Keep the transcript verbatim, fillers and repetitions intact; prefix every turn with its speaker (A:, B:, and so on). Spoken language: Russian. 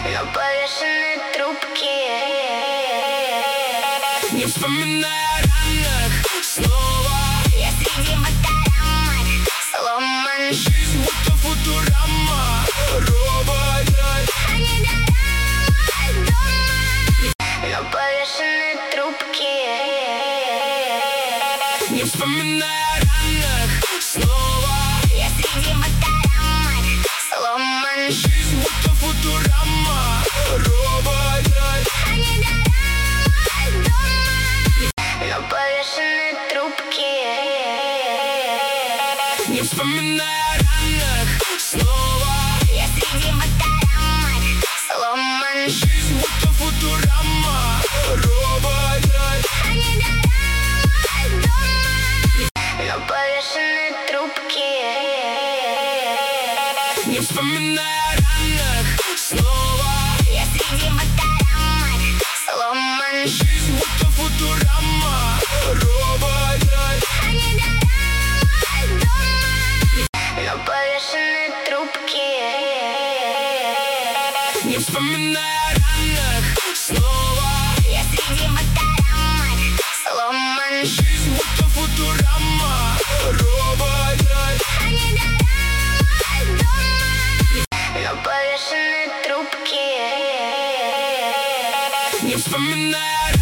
A: на повешенной трубке.
B: Не вспоминая о ранах снова
A: Я среди моторамок сломан.
B: Жизнь будто футурама, робот.
A: А не дорама дома на повешенной трубке.
B: Не вспоминая о ранах снова
A: Я среди моторамок сломан.
B: Жизнь будто футурама, робот.
A: А не дорама дома на повешенной трубке.
B: Не вспоминая о ранах снова
A: Я среди моторамок сломан.
B: Жизнь будто футурама, робот.
A: А не дорама дома на повешенной трубке.
B: Не вспоминая о ранах снова
A: Я среди моторамок сломан.
B: Жизнь будто футурама, робот.
A: А не дорама дома на повешенной трубке.
B: Не вспоминая о ранах снова
A: Я среди моторамок сломан.
B: Жизнь будто футурама, робот.
A: А не дорама дома на повешенной трубке.
B: Не вспоминая о